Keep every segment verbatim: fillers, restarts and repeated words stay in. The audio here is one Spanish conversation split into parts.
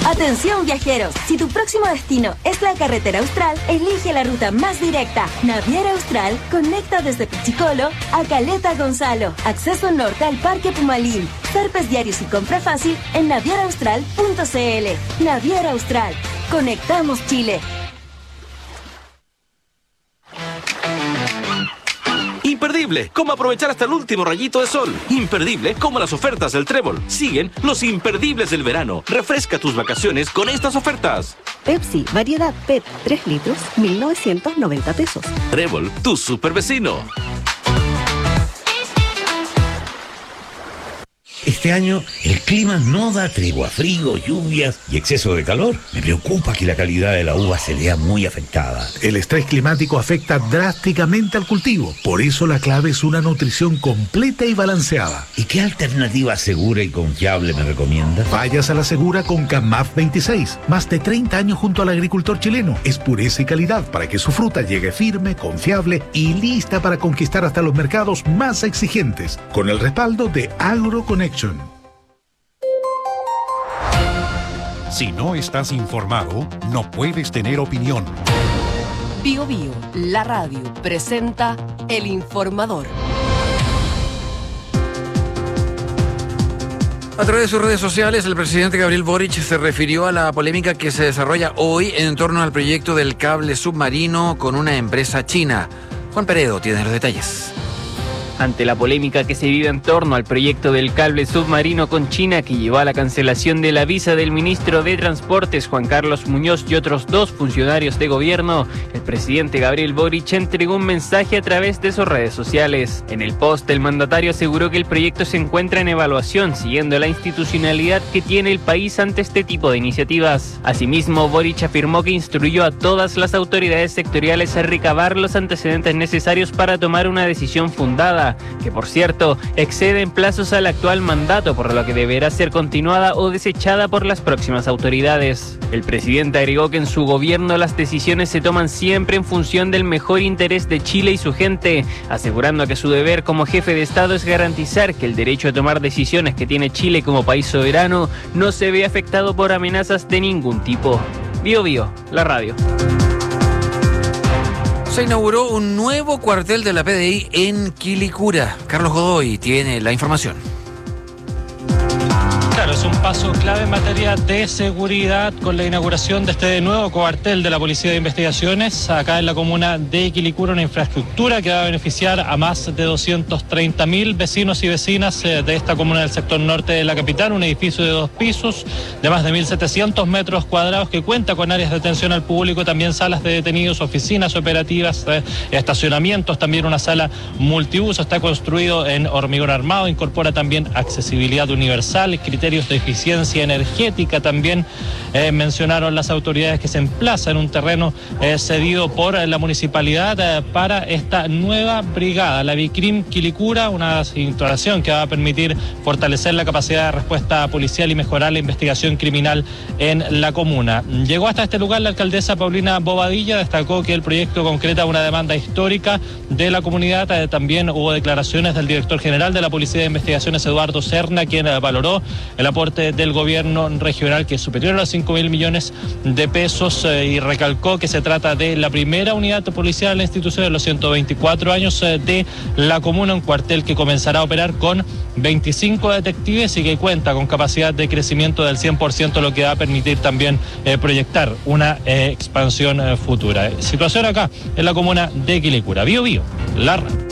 Atención viajeros, si tu próximo destino es la carretera austral, elige la ruta más directa. Naviera Austral conecta desde Pichicolo a Caleta Gonzalo. Acceso norte al Parque Pumalín. Zarpes diarios y compra fácil en naviera austral punto c l. Naviera Austral. Conectamos Chile. Imperdible, cómo aprovechar hasta el último rayito de sol. Imperdible, como las ofertas del Trébol. Siguen los imperdibles del verano. Refresca tus vacaciones con estas ofertas. Pepsi, variedad P E T, tres litros, mil novecientos noventa pesos. Trébol, tu super vecino. Este año el clima no da tregua, frío, lluvias y exceso de calor. Me preocupa que la calidad de la uva se vea muy afectada. El estrés climático afecta drásticamente al cultivo. Por eso la clave es una nutrición completa y balanceada. ¿Y qué alternativa segura y confiable me recomienda? Vayas a la segura con Camaf veintiséis. Más de treinta años junto al agricultor chileno. Es pureza y calidad para que su fruta llegue firme, confiable y lista para conquistar hasta los mercados más exigentes. Con el respaldo de AgroConnection. Si no estás informado, no puedes tener opinión. Bio Bio, la radio, presenta El Informador. A través de sus redes sociales, el presidente Gabriel Boric se refirió a la polémica que se desarrolla hoy en torno al proyecto del cable submarino con una empresa china. Juan Peredo tiene los detalles. Ante la polémica que se vive en torno al proyecto del cable submarino con China que llevó a la cancelación de la visa del ministro de Transportes Juan Carlos Muñoz y otros dos funcionarios de gobierno, el presidente Gabriel Boric entregó un mensaje a través de sus redes sociales. En el post, el mandatario aseguró que el proyecto se encuentra en evaluación, siguiendo la institucionalidad que tiene el país ante este tipo de iniciativas. Asimismo, Boric afirmó que instruyó a todas las autoridades sectoriales a recabar los antecedentes necesarios para tomar una decisión fundada, que por cierto excede en plazos al actual mandato, por lo que deberá ser continuada o desechada por las próximas autoridades. El presidente agregó que en su gobierno las decisiones se toman siempre en función del mejor interés de Chile y su gente, asegurando que su deber como jefe de Estado es garantizar que el derecho a tomar decisiones que tiene Chile como país soberano no se ve afectado por amenazas de ningún tipo. Bio Bio, la radio. Se inauguró un nuevo cuartel de la P D I en Quilicura. Carlos Godoy tiene la información. Claro, es un paso clave en materia de seguridad con la inauguración de este nuevo cuartel de la Policía de Investigaciones acá en la comuna de Quilicura, una infraestructura que va a beneficiar a más de doscientos treinta mil vecinos y vecinas de esta comuna del sector norte de la capital, un edificio de dos pisos de más de mil setecientos metros cuadrados que cuenta con áreas de atención al público, también salas de detenidos, oficinas operativas, eh, estacionamientos, también una sala multiuso. Está construido en hormigón armado, incorpora también accesibilidad universal, criterios de eficiencia energética. También eh, mencionaron las autoridades que se emplaza en un terreno eh, cedido por eh, la municipalidad eh, para esta nueva brigada, la Bicrim Quilicura, una instalación que va a permitir fortalecer la capacidad de respuesta policial y mejorar la investigación criminal en la comuna. Llegó hasta este lugar la alcaldesa Paulina Bobadilla, destacó que el proyecto concreta una demanda histórica de la comunidad. Eh, también hubo declaraciones del director general de la Policía de Investigaciones, Eduardo Serna, quien eh, valoró el aporte del gobierno regional, que es superior a los cinco mil millones de pesos, eh, y recalcó que se trata de la primera unidad policial en la institución en los ciento veinticuatro años eh, de la comuna, un cuartel que comenzará a operar con veinticinco detectives y que cuenta con capacidad de crecimiento del cien por ciento, lo que va a permitir también eh, proyectar una eh, expansión eh, futura. Situación acá en la comuna de Quilicura. Bio Bio, la radio.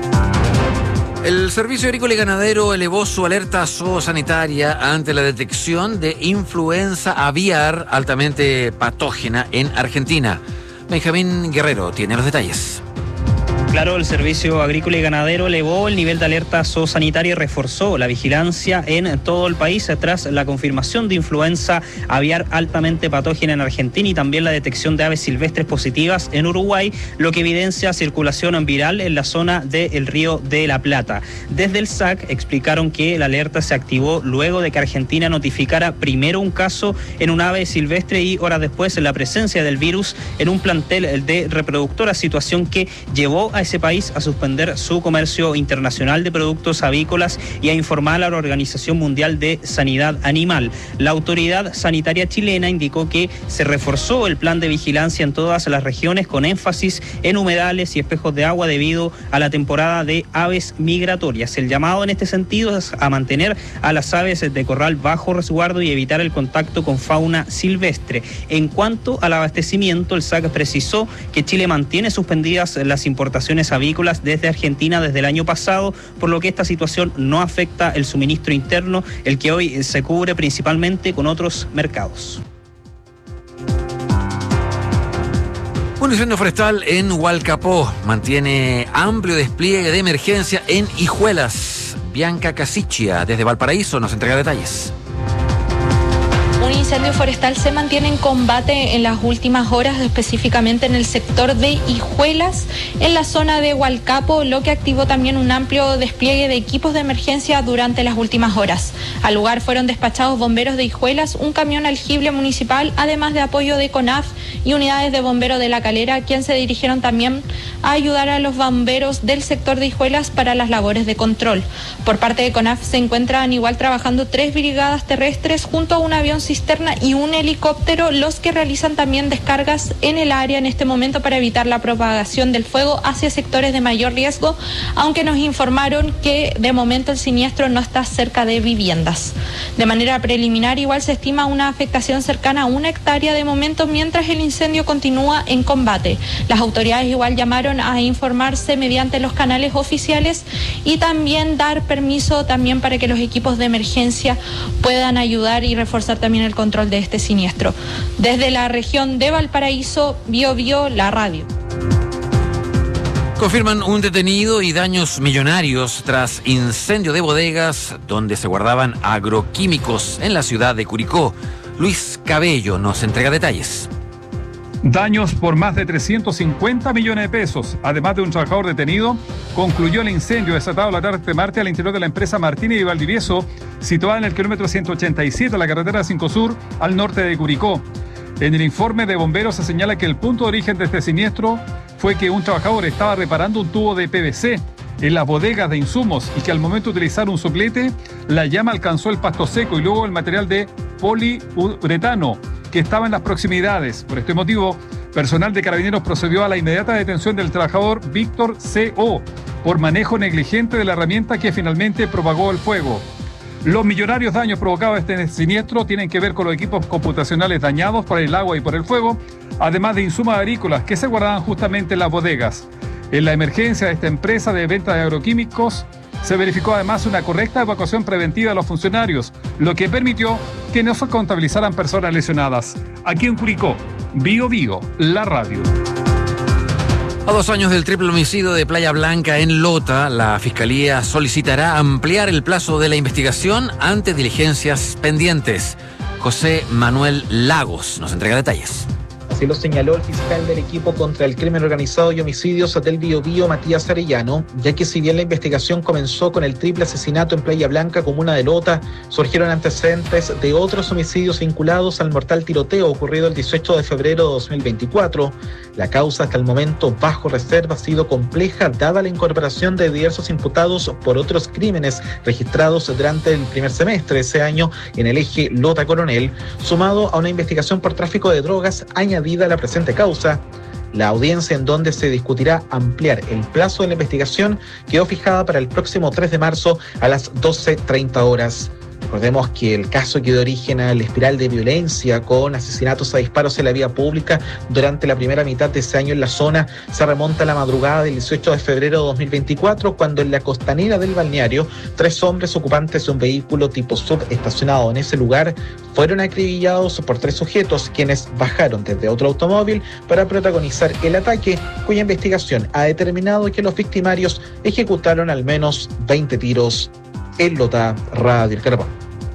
El Servicio Agrícola y Ganadero elevó su alerta zoosanitaria ante la detección de influenza aviar altamente patógena en Argentina. Benjamín Guerrero tiene los detalles. Claro, el Servicio Agrícola y Ganadero elevó el nivel de alerta zoosanitaria y reforzó la vigilancia en todo el país tras la confirmación de influenza aviar altamente patógena en Argentina y también la detección de aves silvestres positivas en Uruguay, lo que evidencia circulación viral en la zona del Río de la Plata. Desde el S A C explicaron que la alerta se activó luego de que Argentina notificara primero un caso en un ave silvestre y horas después la presencia del virus en un plantel de reproductoras, situación que llevó a a ese país a suspender su comercio internacional de productos avícolas y a informar a la Organización Mundial de Sanidad Animal. La autoridad sanitaria chilena indicó que se reforzó el plan de vigilancia en todas las regiones con énfasis en humedales y espejos de agua debido a la temporada de aves migratorias. El llamado en este sentido es a mantener a las aves de corral bajo resguardo y evitar el contacto con fauna silvestre. En cuanto al abastecimiento, el S A C precisó que Chile mantiene suspendidas las importaciones avícolas desde Argentina desde el año pasado, por lo que esta situación no afecta el suministro interno, el que hoy se cubre principalmente con otros mercados. Un incendio forestal en Hualcapó mantiene amplio despliegue de emergencia en Hijuelas. Bianca Casichia, desde Valparaíso, nos entrega detalles. Un incendio forestal se mantiene en combate en las últimas horas, específicamente en el sector de Hijuelas, en la zona de Hualcapó, lo que activó también un amplio despliegue de equipos de emergencia durante las últimas horas. Al lugar fueron despachados bomberos de Hijuelas, un camión aljible municipal, además de apoyo de CONAF y unidades de bomberos de La Calera, quienes se dirigieron también a ayudar a los bomberos del sector de Hijuelas para las labores de control. Por parte de CONAF se encuentran igual trabajando tres brigadas terrestres junto a un avión cisterna y un helicóptero, los que realizan también descargas en el área en este momento para evitar la propagación del fuego hacia sectores de mayor riesgo, aunque nos informaron que de momento el siniestro no está cerca de viviendas. De manera preliminar, igual se estima una afectación cercana a una hectárea de momento, mientras el incendio continúa en combate. Las autoridades igual llamaron a informarse mediante los canales oficiales y también dar permiso también para que los equipos de emergencia puedan ayudar y reforzar también el control de este siniestro. Desde la región de Valparaíso, Bio Bio, la radio. Confirman un detenido y daños millonarios tras incendio de bodegas donde se guardaban agroquímicos en la ciudad de Curicó. Luis Cabello nos entrega detalles. Daños por más de trescientos cincuenta millones de pesos. Además de un trabajador detenido, concluyó el incendio desatado la tarde de martes al interior de la empresa Martínez y Valdivieso, situada en el kilómetro ciento ochenta y siete de la carretera cinco Sur, al norte de Curicó. En el informe de bomberos se señala que el punto de origen de este siniestro fue que un trabajador estaba reparando un tubo de P V C en las bodegas de insumos y que al momento de utilizar un soplete, la llama alcanzó el pasto seco y luego el material de poliuretano que estaba en las proximidades. Por este motivo, personal de Carabineros procedió a la inmediata detención del trabajador Víctor C O por manejo negligente de la herramienta que finalmente propagó el fuego. Los millonarios daños provocados en este siniestro tienen que ver con los equipos computacionales dañados por el agua y por el fuego, además de insumos agrícolas que se guardaban justamente en las bodegas. En la emergencia de esta empresa de venta de agroquímicos, se verificó además una correcta evacuación preventiva de los funcionarios, lo que permitió que no se contabilizaran personas lesionadas. Aquí en Curicó, Bio Bio, la radio. A dos años del triple homicidio de Playa Blanca en Lota, la Fiscalía solicitará ampliar el plazo de la investigación ante diligencias pendientes. José Manuel Lagos nos entrega detalles. Así lo señaló el fiscal del equipo contra el crimen organizado y homicidios del Biobío, Matías Arellano, ya que si bien la investigación comenzó con el triple asesinato en Playa Blanca, comuna de Lota, surgieron antecedentes de otros homicidios vinculados al mortal tiroteo ocurrido el dieciocho de febrero de dos mil veinticuatro. La causa hasta el momento bajo reserva ha sido compleja, dada la incorporación de diversos imputados por otros crímenes registrados durante el primer semestre de ese año en el eje Lota-Coronel, sumado a una investigación por tráfico de drogas añadida a la presente causa. La audiencia en donde se discutirá ampliar el plazo de la investigación quedó fijada para el próximo tres de marzo a las doce treinta horas. Recordemos que el caso que dio origen a la espiral de violencia con asesinatos a disparos en la vía pública durante la primera mitad de ese año en la zona se remonta a la madrugada del dieciocho de febrero de dos mil veinticuatro, cuando en la costanera del balneario, tres hombres ocupantes de un vehículo tipo sub estacionado en ese lugar fueron acribillados por tres sujetos, quienes bajaron desde otro automóvil para protagonizar el ataque, cuya investigación ha determinado que los victimarios ejecutaron al menos veinte tiros. En Lota, Radio El Carapán.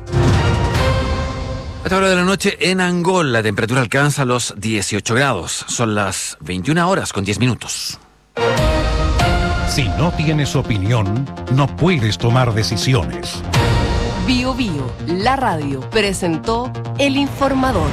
A esta hora de la noche en Angol la temperatura alcanza los dieciocho grados. Son las veintiuna horas con diez minutos. Si no tienes opinión, no puedes tomar decisiones. Bio Bio, la radio, presentó El Informador.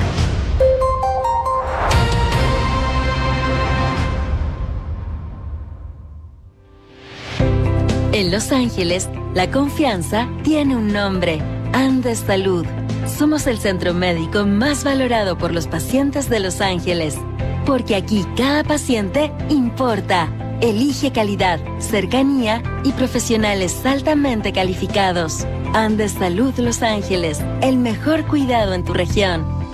En Los Ángeles, la confianza tiene un nombre: Andes Salud. Somos el centro médico más valorado por los pacientes de Los Ángeles, porque aquí cada paciente importa. Elige calidad, cercanía y profesionales altamente calificados. Andes Salud Los Ángeles, el mejor cuidado en tu región.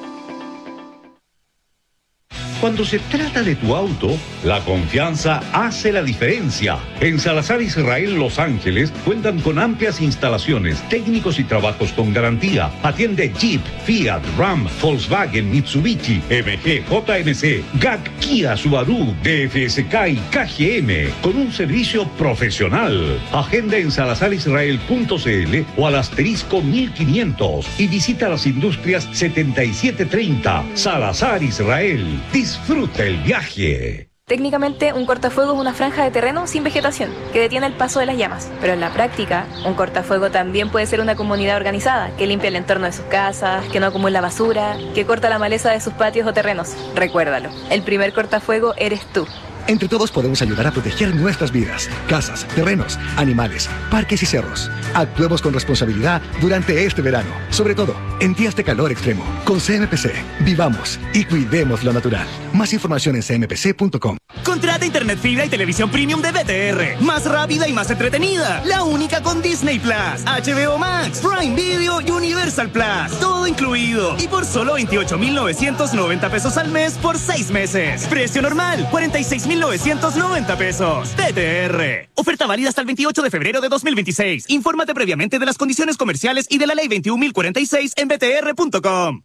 Cuando se trata de tu auto, la confianza hace la diferencia. En Salazar Israel Los Ángeles cuentan con amplias instalaciones, técnicos y trabajos con garantía. Atiende Jeep, Fiat, Ram, Volkswagen, Mitsubishi, M G, J M C, G A C, Kia, Subaru, D F S K y K G M con un servicio profesional. Agenda en salazar israel punto c l o al asterisco mil quinientos y visita las industrias setenta y siete treinta. Salazar Israel. Disfruta el viaje. Técnicamente, un cortafuego es una franja de terreno sin vegetación que detiene el paso de las llamas. Pero en la práctica, un cortafuego también puede ser una comunidad organizada que limpia el entorno de sus casas, que no acumula basura, que corta la maleza de sus patios o terrenos. Recuérdalo, el primer cortafuego eres tú. Entre todos podemos ayudar a proteger nuestras vidas, casas, terrenos, animales, parques y cerros. Actuemos con responsabilidad durante este verano, sobre todo en días de calor extremo. Con C M P C, vivamos y cuidemos lo natural. Más información en c m p c punto com. Contrata internet fibra y televisión premium de B T R. Más rápida y más entretenida. La única con Disney Plus, H B O Max, Prime Video y Universal Plus. Todo incluido. Y por solo veintiocho mil novecientos noventa pesos al mes por seis meses. Precio normal, cuarenta y seis mil novecientos noventa pesos. B T R. Oferta válida hasta el veintiocho de febrero de dos mil veintiséis. Infórmate previamente de las condiciones comerciales y de la ley veintiún mil cuarenta y seis en b t r punto com.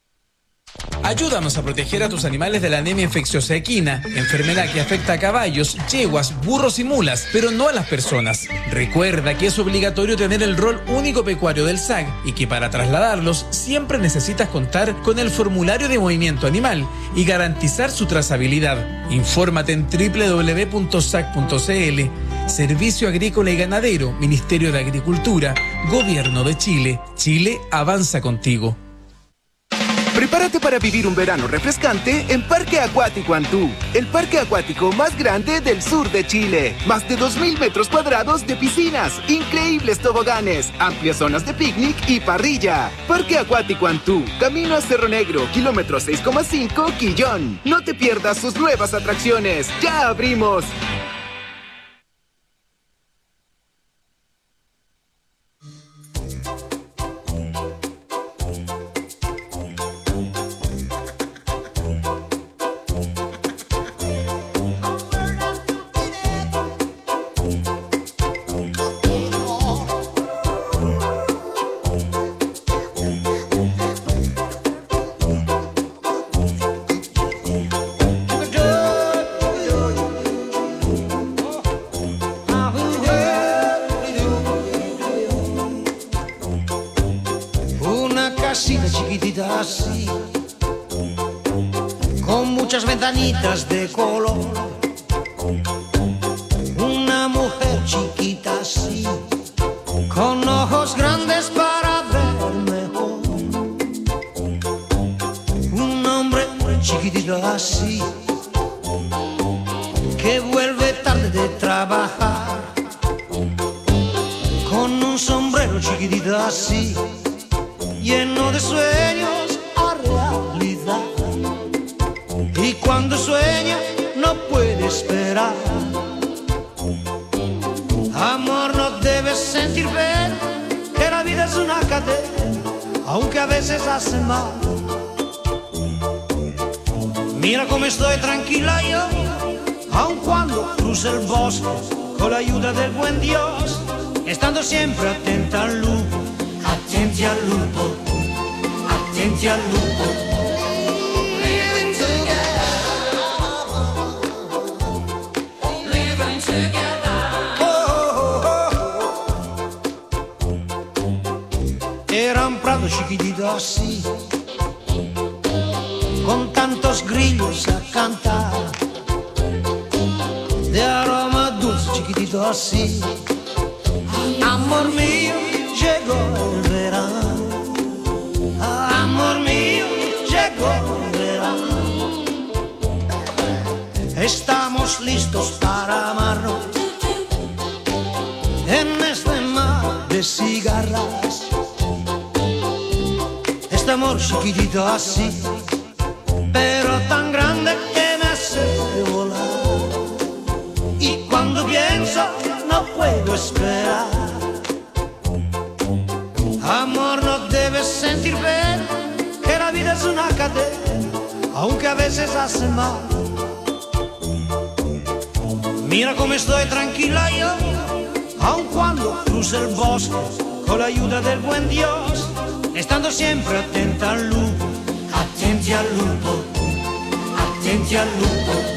Ayúdanos a proteger a tus animales de la anemia infecciosa equina, enfermedad que afecta a caballos, yeguas, burros y mulas, pero no a las personas. Recuerda que es obligatorio tener el rol único pecuario del S A C y que para trasladarlos siempre necesitas contar con el formulario de movimiento animal y garantizar su trazabilidad. Infórmate en doble u doble u doble u punto s a c punto c l. Servicio Agrícola y Ganadero, Ministerio de Agricultura, Gobierno de Chile. Chile avanza contigo. Prepárate para vivir un verano refrescante en Parque Acuático Antú, el parque acuático más grande del sur de Chile. Más de dos mil metros cuadrados de piscinas, increíbles toboganes, amplias zonas de picnic y parrilla. Parque Acuático Antú, camino a Cerro Negro, kilómetro seis coma cinco, Quillón. No te pierdas sus nuevas atracciones. ¡Ya abrimos! Así, con muchas ventanitas de color, una mujer chiquita así, con ojos grandes para ver mejor, un hombre chiquitito así, que vuelve tarde de trabajar, con un sombrero chiquitito así, lleno de sueños a realidad. Y cuando sueña no puede esperar. Amor, no debes sentir pena, que la vida es una cadena, aunque a veces hace mal. Mira cómo estoy tranquila yo, aun cuando cruce el bosque, con la ayuda del buen Dios, estando siempre atenta al lupo. Attenti al lupo, attenti al lupo. Living together, living together. Oh, oh, oh. Era un prado chiquitito así, con tantos grillos a cantar, de aroma dulce chiquitito así. Amor mío, llegó el verano, amor mío, llegó el verano. Estamos listos para amarnos este amor chiquitito así, pero tan grande que me hace volar. Y cuando pienso no puedo esperar. Amor, no debes sentir pena, que la vida es una cadena, aunque a veces hace mal. Mira cómo estoy tranquila yo, aun cuando cruce el bosque, con la ayuda del buen Dios, estando siempre atenta al lupo, atenti al lupo, atenti al lupo.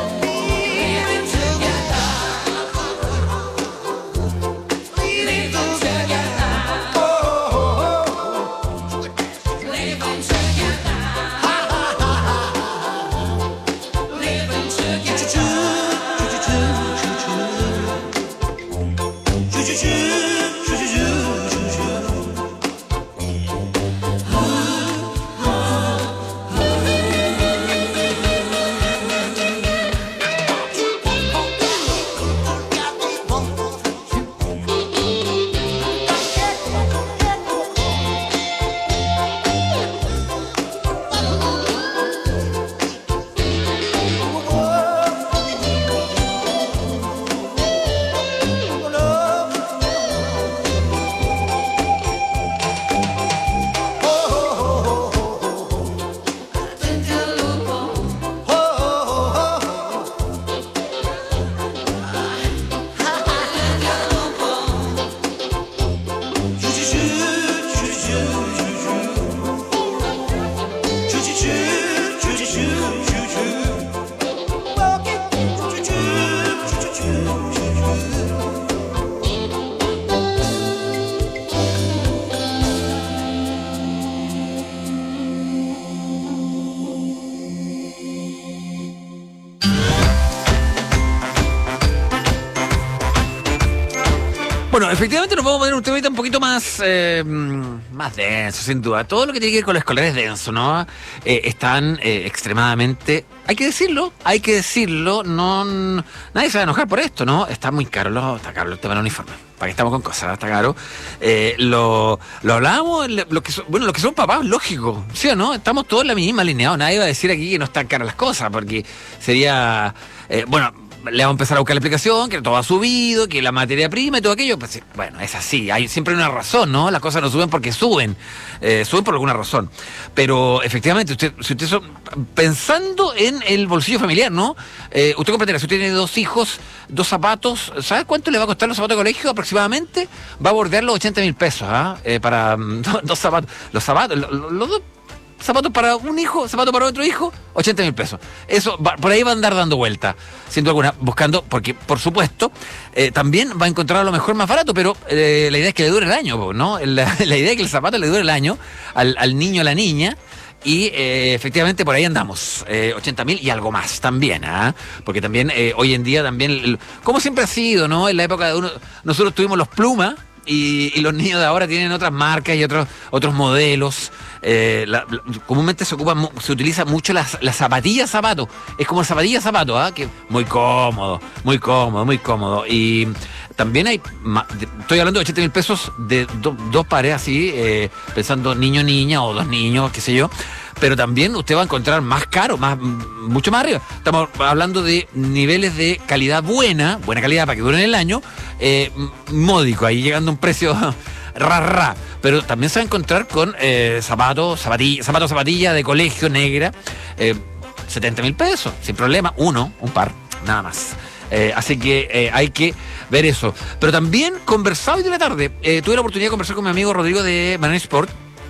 Bueno, efectivamente nos vamos a poner un temita un poquito más eh, más denso, sin duda. Todo lo que tiene que ver con la escolar es denso, ¿no? Eh, están eh, extremadamente... Hay que decirlo, hay que decirlo. No, no, nadie se va a enojar por esto, ¿no? Está muy caro, lo, está caro el tema del uniforme. Para que estamos con cosas, está caro. Eh, lo, lo hablábamos, lo que son, bueno, los que son papás, lógico, ¿sí o no? Estamos todos en la misma alineados. Nadie va a decir aquí que no están caras las cosas, porque sería... Eh, bueno... Le vamos a empezar a buscar la explicación, que todo ha subido, que la materia prima y todo aquello. Pues, bueno, es así, hay siempre una razón, ¿no? Las cosas no suben porque suben, eh, suben por alguna razón. Pero efectivamente, usted, si usted son, pensando en el bolsillo familiar, ¿no? Eh, usted comprenderá, si usted tiene dos hijos, dos zapatos, ¿sabe cuánto le va a costar los zapatos de colegio aproximadamente? Va a bordear los ochenta mil pesos, ¿ah? ¿eh? Eh, para um, dos, dos zapatos. Los zapatos, los, los dos zapatos para un hijo, zapatos para otro hijo, ochenta mil pesos. Eso, va, por ahí va a andar dando vuelta, siendo alguna, buscando, porque por supuesto, eh, también va a encontrar a lo mejor más barato, pero eh, la idea es que le dure el año, ¿no? La, la idea es que el zapato le dure el año al, al niño o a la niña. Y eh, efectivamente por ahí andamos, eh, ochenta mil y algo más también, ¿ah? ¿eh? Porque también eh, hoy en día también, el, como siempre ha sido, ¿no? En la época de uno, nosotros tuvimos los Pluma y, y los niños de ahora tienen otras marcas y otros otros modelos. Eh, la, la, comúnmente se ocupa, se utiliza mucho las la zapatilla zapato. Es como zapatilla zapato, ¿ah? ¿eh? Que muy cómodo, muy cómodo, muy cómodo. Y también hay, estoy hablando de ochenta mil pesos de do, dos pares así, eh, pensando niño, niña o dos niños, qué sé yo. Pero también usted va a encontrar más caro, más, mucho más arriba. Estamos hablando de niveles de calidad buena, buena calidad para que duren el año, eh, módico, ahí llegando a un precio ra, ra. Pero también se va a encontrar con eh, zapatos, zapatilla, zapatos, zapatilla de colegio negra, eh, setenta mil pesos, sin problema, uno, un par, nada más. Eh, así que eh, hay que ver eso. Pero también conversaba hoy de la tarde, eh, tuve la oportunidad de conversar con mi amigo Rodrigo de Banana Sport.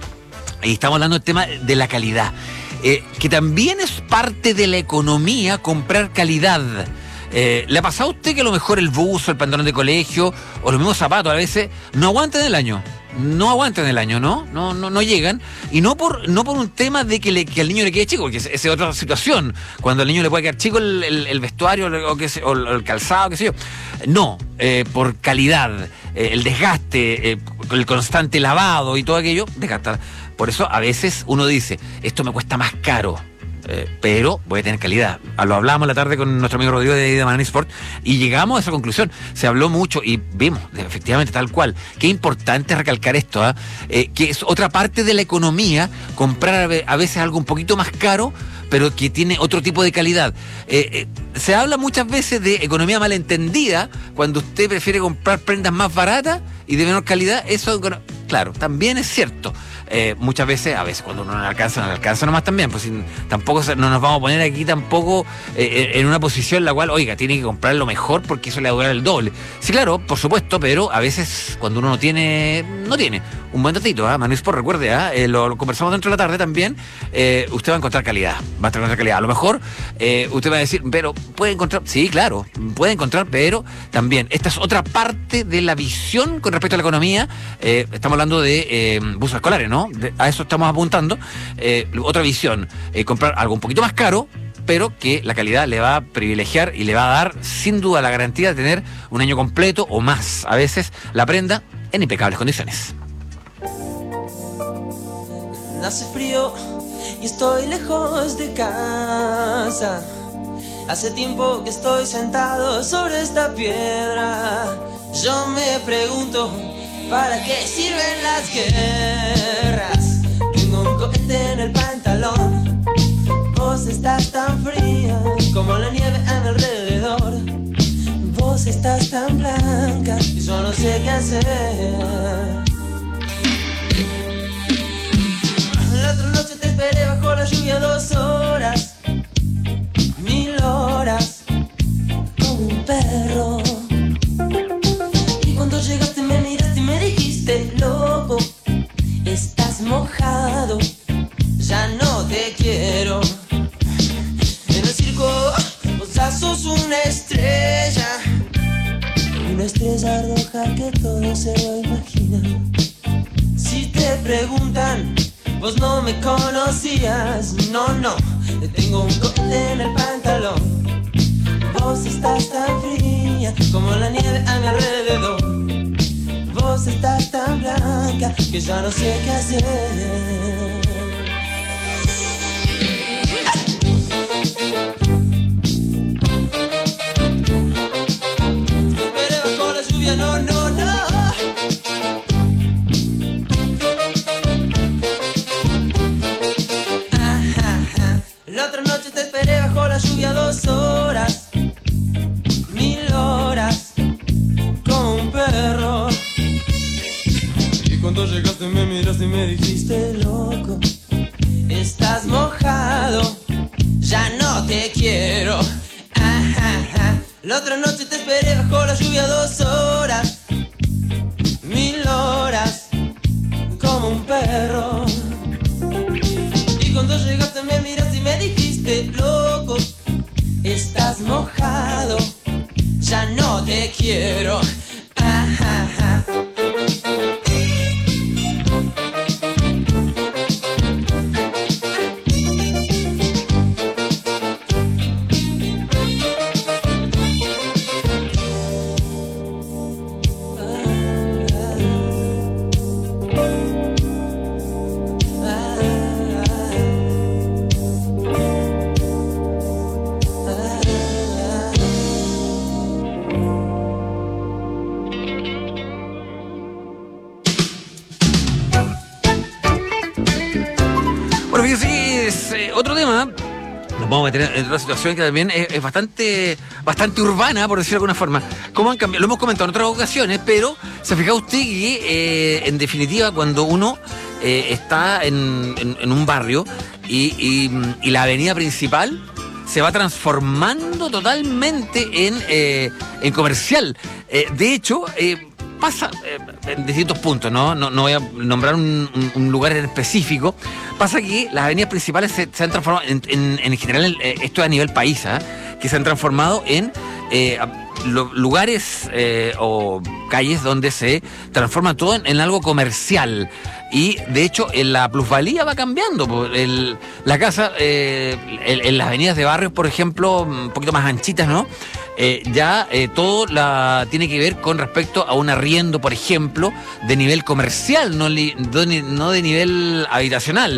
Y estamos hablando del tema de la calidad, eh, que también es parte de la economía comprar calidad. Eh, ¿Le ha pasado a usted que a lo mejor el buzo, el pantalón de colegio o los mismos zapatos a veces no aguantan el año? No aguantan el año, ¿no? No, no, no llegan. Y no por, no por un tema de que, le, que al niño le quede chico, porque esa es otra situación. Cuando al niño le puede quedar chico el, el, el vestuario o, que se, o el calzado, qué sé yo. No, eh, por calidad, eh, el desgaste, eh, el constante lavado y todo aquello, desgasta. Por eso a veces uno dice, esto me cuesta más caro. eh, pero voy a tener calidad. Lo hablábamos la tarde con nuestro amigo Rodrigo de Idemani Sport y llegamos a esa conclusión. Se habló mucho y vimos, efectivamente, tal cual. Qué importante recalcar esto, ¿eh? Eh, que es otra parte de la economía, comprar a veces algo un poquito más caro, pero que tiene otro tipo de calidad. Eh, eh, se habla muchas veces de economía malentendida, cuando usted prefiere comprar prendas más baratas y de menor calidad. Eso, claro, también es cierto. Eh, muchas veces, a veces cuando uno no le alcanza, no le alcanza nomás también, pues sin, tampoco no nos vamos a poner aquí tampoco eh, en una posición en la cual, oiga, tiene que comprar lo mejor porque eso le va a durar el doble. Sí, claro, por supuesto, pero a veces cuando uno no tiene, no tiene un buen datito, ¿eh? Manu Sport, recuerde, ¿eh? Eh, lo, lo conversamos dentro de la tarde también, eh, usted va a encontrar calidad, va a encontrar calidad. A lo mejor eh, usted va a decir, pero puede encontrar, sí, claro, puede encontrar, pero también, esta es otra parte de la visión con respecto a la economía. Eh, estamos hablando de eh, buzos escolares, ¿no? De, a eso estamos apuntando. Eh, otra visión, eh, comprar algo un poquito más caro, pero que la calidad le va a privilegiar y le va a dar sin duda la garantía de tener un año completo o más, a veces, la prenda en impecables condiciones. Hace frío y estoy lejos de casa. Hace tiempo que estoy sentado sobre esta piedra. Yo me pregunto, ¿para qué sirven las guerras? Tengo un cohete en el pantalón. Vos estás tan fría como la nieve a mi alrededor. Vos estás tan blanca y yo no sé qué hacer. La otra noche te esperé bajo la lluvia dos horas, mil horas, como un perro. Y cuando llegaste me miraste y me dijiste, loco, estás mojado, ya no te quiero. En el circo vos ya sos una estrella, una estrella roja que todo se lo imagina. Si te preguntan, vos no me conocías, no, no, tengo un cohete en el pantalón. Vos estás tan fría como la nieve a mi alrededor. Vos estás tan blanca que ya no sé qué hacer. Esperé bajo la lluvia, no, no, no. La otra noche te esperé bajo la lluvia dos horas, mil horas, como un perro. Y cuando llegaste me miraste y me dijiste, loco, estás mojado, ya no te quiero. Ajá. La otra noche te esperé bajo la lluvia dos horas, mil horas, como un perro. Y cuando llegaste me miraste y me dijiste, loco, estás mojado, ya no te quiero. Ajá. Nos vamos a meter en otra situación que también es, es bastante bastante urbana, por decirlo de alguna forma. ¿Cómo han cambiado? Lo hemos comentado en otras ocasiones, pero se fija usted que, eh, en definitiva, cuando uno eh, está en, en, en un barrio y, y, y la avenida principal se va transformando totalmente en, eh, en comercial. Eh, de hecho, eh, pasa eh, en distintos puntos, ¿no? No, no voy a nombrar un, un, un lugar en específico. Pasa que las avenidas principales se, se han transformado, en, en, en general, eh, esto es a nivel país, ¿eh? Que se han transformado en eh, lo, lugares eh, o calles donde se transforma todo en, en algo comercial. Y de hecho, en la plusvalía va cambiando. El, la casa, eh, en, en las avenidas de barrios, por ejemplo, un poquito más anchitas, ¿no? Eh, ya eh, todo la, tiene que ver con respecto a un arriendo, por ejemplo, de nivel comercial, no, li, no de nivel habitacional.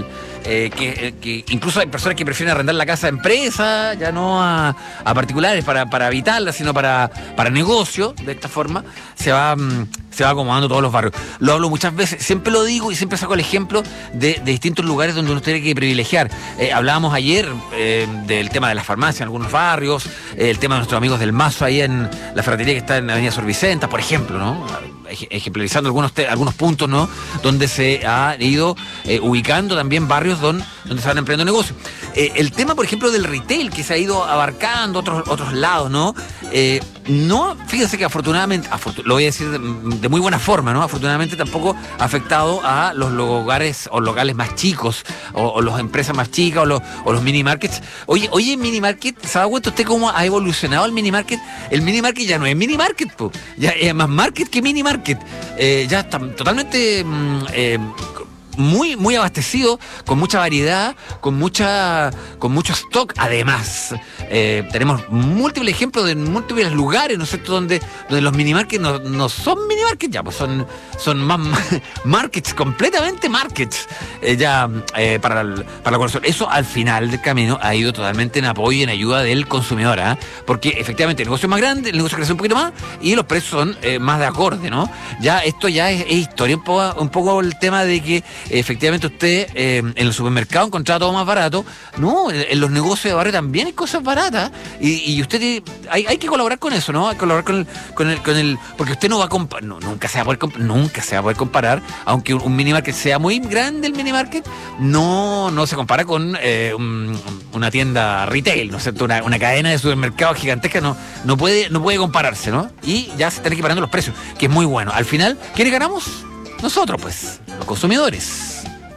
eh, que, que incluso hay personas que prefieren arrendar la casa a empresas, ya no a, a particulares para, para habitarla, sino para, para negocio. De esta forma se va, se va acomodando todos los barrios. Lo hablo muchas veces, siempre lo digo y siempre saco el ejemplo de, de distintos lugares donde uno tiene que privilegiar. Eh, hablábamos ayer eh, del tema de las farmacias en algunos barrios, eh, el tema de nuestros amigos del Mazo ahí en la ferretería que está en la avenida Sor Vicenta, por ejemplo, ¿no? Ejemplarizando algunos te, algunos puntos, ¿no? Donde se ha ido eh, ubicando también barrios don, donde se van empleando negocios. Eh, el tema, por ejemplo, del retail, que se ha ido abarcando otros, otros lados, ¿no? Eh, no, fíjense que afortunadamente, afortun- lo voy a decir de, de muy buena forma, ¿no? Afortunadamente tampoco ha afectado a los lugares o locales más chicos, o, o las empresas más chicas, o los, o los mini markets. Oye, oye, mini market, ¿se ha dado cuenta usted cómo ha evolucionado el mini market? El mini market ya no es mini market, po. Ya es más market que mini market. Eh, ya está totalmente mm, eh, muy, muy abastecido, con mucha variedad, con mucha, con mucho stock. Además, eh, tenemos múltiples ejemplos de múltiples lugares, ¿no es cierto?, donde, donde los mini markets no, no son mini markets ya, pues son, son más markets, completamente markets, eh, ya eh, para, el, para la corazón. Eso al final del camino ha ido totalmente en apoyo y en ayuda del consumidor, ¿eh? Porque efectivamente el negocio es más grande, el negocio crece un poquito más y los precios son eh, más de acorde, ¿no? Ya esto ya es, es historia, un poco, un poco el tema de que efectivamente usted eh, en el supermercado encontraba todo más barato. No, en, en los negocios de barrio también hay cosas baratas y, y usted tiene, hay, hay que colaborar con eso, ¿no? Hay que colaborar con el, con el, con el porque usted no va a comparar, no, nunca se va a poder comp- nunca se va a poder comparar, aunque un, un mini market sea muy grande, el mini market no, no se compara con eh, un, una tienda retail, ¿no es cierto? Una, una cadena de supermercados gigantesca no, no puede, no puede compararse, ¿no? Y ya se están equiparando los precios, que es muy bueno. Al final, ¿quiénes ganamos? Nosotros, pues, los consumidores.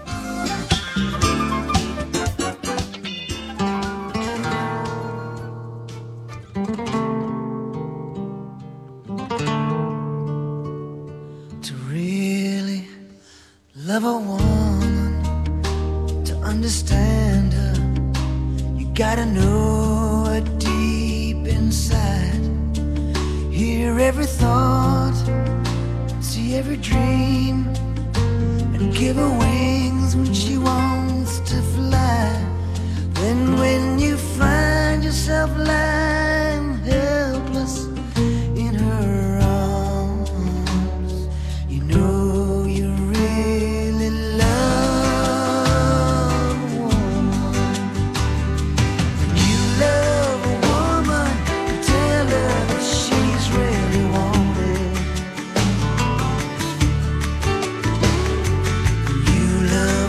To really love a woman, to understand her, you gotta know her deep inside. Hear every thought, see every dream, and give her wings when she wants to fly. Then when you find yourself lying helpless in her arms, you know you really love a woman. When you love a woman, you tell her that she's really wanted. You love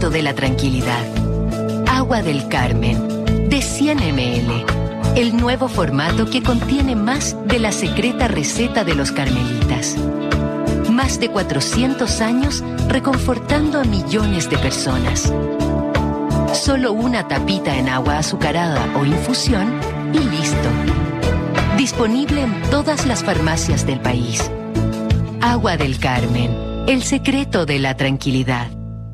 secreto de la tranquilidad. Agua del Carmen, de cien mililitros. El nuevo formato que contiene más de la secreta receta de los carmelitas. Más de cuatrocientos años reconfortando a millones de personas. Solo una tapita en agua azucarada o infusión y listo. Disponible en todas las farmacias del país. Agua del Carmen, el secreto de la tranquilidad.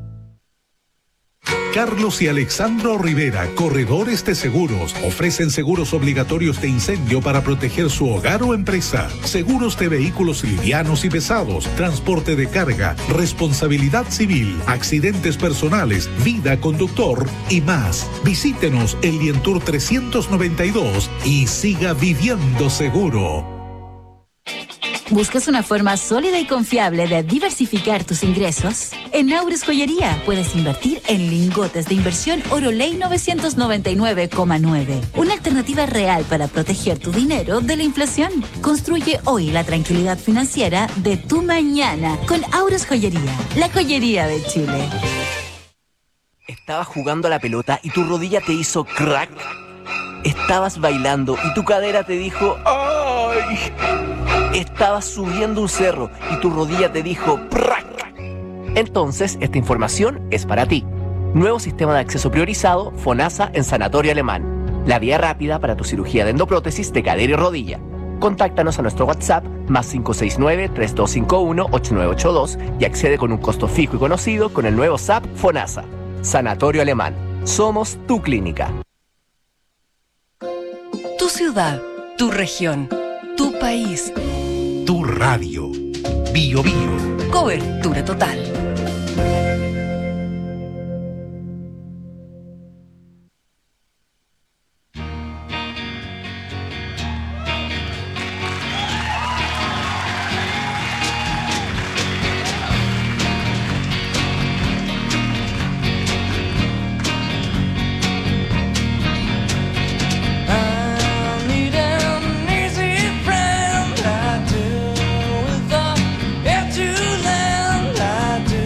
Carlos y Alexandro Rivera, corredores de seguros, ofrecen seguros obligatorios de incendio para proteger su hogar o empresa, seguros de vehículos livianos y pesados, transporte de carga, responsabilidad civil, accidentes personales, vida conductor y más. Visítenos en Lientour trescientos noventa y dos y siga viviendo seguro. ¿Buscas una forma sólida y confiable de diversificar tus ingresos? En Auris Joyería puedes invertir en lingotes de inversión Oroley novecientos noventa y nueve coma nueve. Una alternativa real para proteger tu dinero de la inflación. Construye hoy la tranquilidad financiera de tu mañana con Auris Joyería, la joyería de Chile. Estabas jugando a la pelota y tu rodilla te hizo crack. Estabas bailando y tu cadera te dijo ¡ay! Estabas subiendo un cerro y tu rodilla te dijo ¡prac! Entonces, esta información es para ti. Nuevo sistema de acceso priorizado FONASA en Sanatorio Alemán. La vía rápida para tu cirugía de endoprótesis de cadera y rodilla. Contáctanos a nuestro WhatsApp más cinco seis nueve, tres dos cinco uno, ocho nueve ocho dos y accede con un costo fijo y conocido con el nuevo S A P FONASA. Sanatorio Alemán. Somos tu clínica. Tu ciudad, tu región, tu país. Tu radio. Bio Bio. Cobertura total. I do.